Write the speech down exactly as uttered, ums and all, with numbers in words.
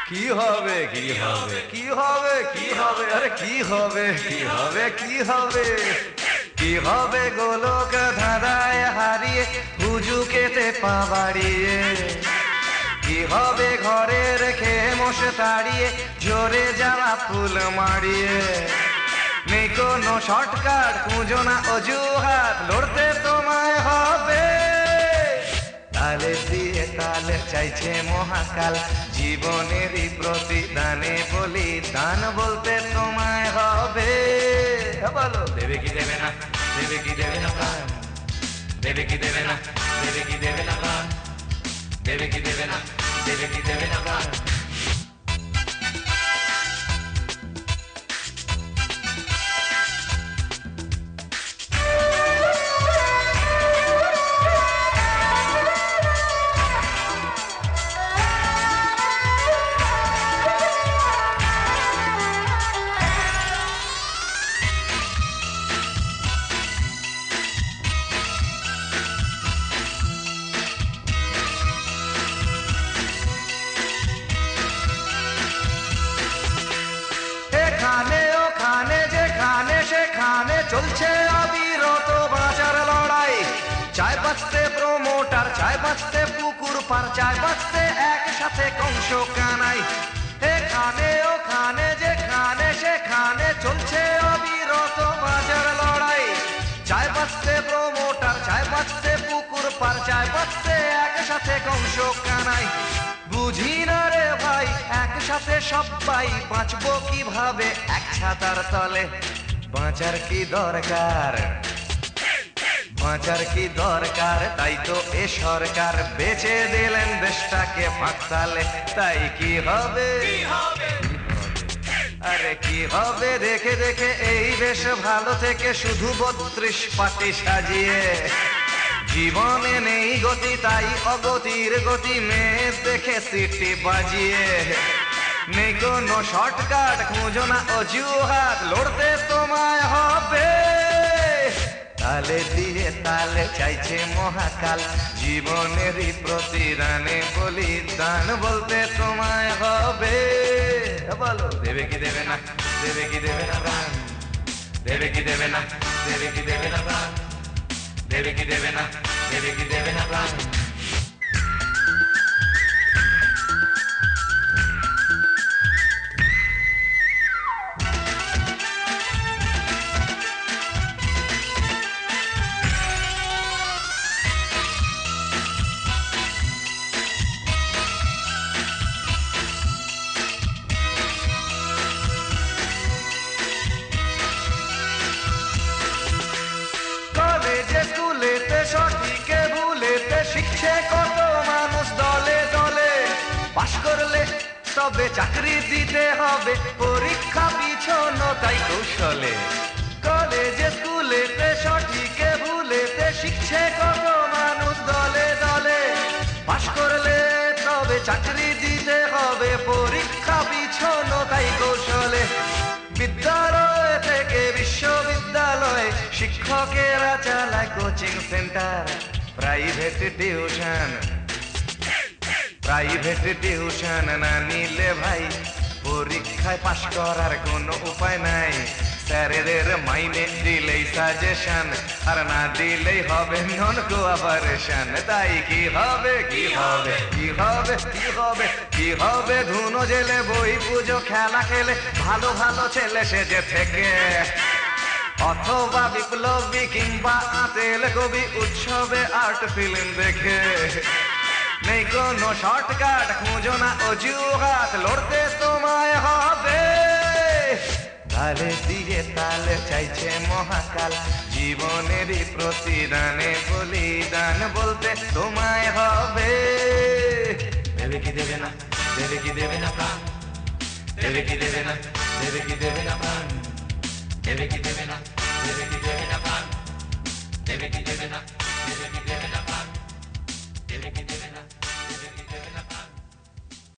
কি হবে কি হবে কি হবে কি হবে আরে কি হবে কি হবে কি হবে কি হবে গোলক ধাঁধায় হারিয়ে হুজুকেতে পা বাড়িয়ে কি হবে ঘরে রেখে মশে তাড়িয়ে ঝরে যাওয়া ফুল মারিয়ে নেই কোনো শর্টকাট খুঁজো না অজুহাত লড়তে তোমায় হবে তালে দিয়ে তালে চাইছে মহাকাল জীবনেরই প্রতিদানে বলি দান বলতে তোমায় হবে বলো দেবে কি দেবে না দেবে কি দেবে না প্রাণ দেবে কি দেবে না দেবে কি দেবে না প্রাণ দেবে কি দেবে না দেবে কি দেবে না প্রাণ এখানে ওখানে যেখানে সেখানে চলছে অবিরত বাঁচার লড়াই চায় বাঁচতে প্রমোটার চায় বাঁচতে পুকুর পার চায় বাঁচতে একসাথে কংস কানাই এখানে ওখানে যেখানে সেখানে চলছে অবিরত বাঁচার লড়াই চায় বাঁচতে প্রমোটার চায় বাঁচতে পুকুর পার চায় বাঁচতে একসাথে কংস কানাই বুঝি না রে ভাই একসাথে সবাই বাঁচবো কিভাবে এক ছাতার তলে বাঁচার কি দরকার বাঁচার কি দরকার তাই তো এ সরকার বেচে দিলেন দেশটাকে ফাঁকতালে তাই কি হবে আরে কি হবে দেখে দেখে এই দেশ ভালো থেকে শুধু বত্রিশ পাটি সাজিয়ে জীবনে নেই গতি তাই অগতির গতি মেয়ে দেখে সিটি বাজিয়ে নেই কোনো শর্টকাট খুঁজো না অজুহাত লড়তে তোমায় হবে তালে দিয়ে তালে চাইছে মহাকাল জীবনেরই প্রতিদানে বলি দান বলতে তোমায় হবে বলো দেবে কি দেবে না দেবে কি দেবে না প্রাণ দেবে কি দেবে না দেবে কি দেবে না প্রাণ দেবে কি দেবে না দেবে কি দেবে না প্রাণ সঠিকে ভুলেতে শিখছে কত মানুষ দলে দলে পাশ করলে তবে চাকরি দিতে হবে পরীক্ষা পিছনো তাই কৌশলে কলেজে স্কুলেতে সঠিকে ভুলেতে শিখছে কত মানুষ দলে দলে পাশ করলে তবে চাকরি দিতে হবে পরীক্ষা পিছনো তাই কৌশলে বিদ্যালয় থেকে বিশ্ববিদ্যালয় শিক্ষকেরা চালায় coaching centre private tuition private tuition না নিলে ভাই পরীক্ষায় পাশ করার কোনো উপায় নাই স্যারেদের মাইনে দিলেই সাজেশন আর না দিলেই হবে নন কোঅপারেশন তাই কি হবে কি হবে কি হবে কি হবে কি হবে ধুনো জেলে বই পুজো খেলা খেলে ভালো ভালো ছেলে সেজে থেকে অথবা বিপ্লবী কিংবা আতেল কবি উৎসবে আর্ট ফিল্ম দেখে নেই কোনো শর্টকাট খুঁজো না অজুহাত লড়তে তোমায় হবে তালে দিয়ে তালে চাইছে মহাকাল জীবনেরই প্রতিদানে বলিদান বলতে তোমায় হবে দেবে কি দেবে না দেবে কি দেবে না প্রাণ দেবে কি দেবে না দেবে কি দেবে না প্রাণ দেবে কি দেবে না দেবে কি দেবে না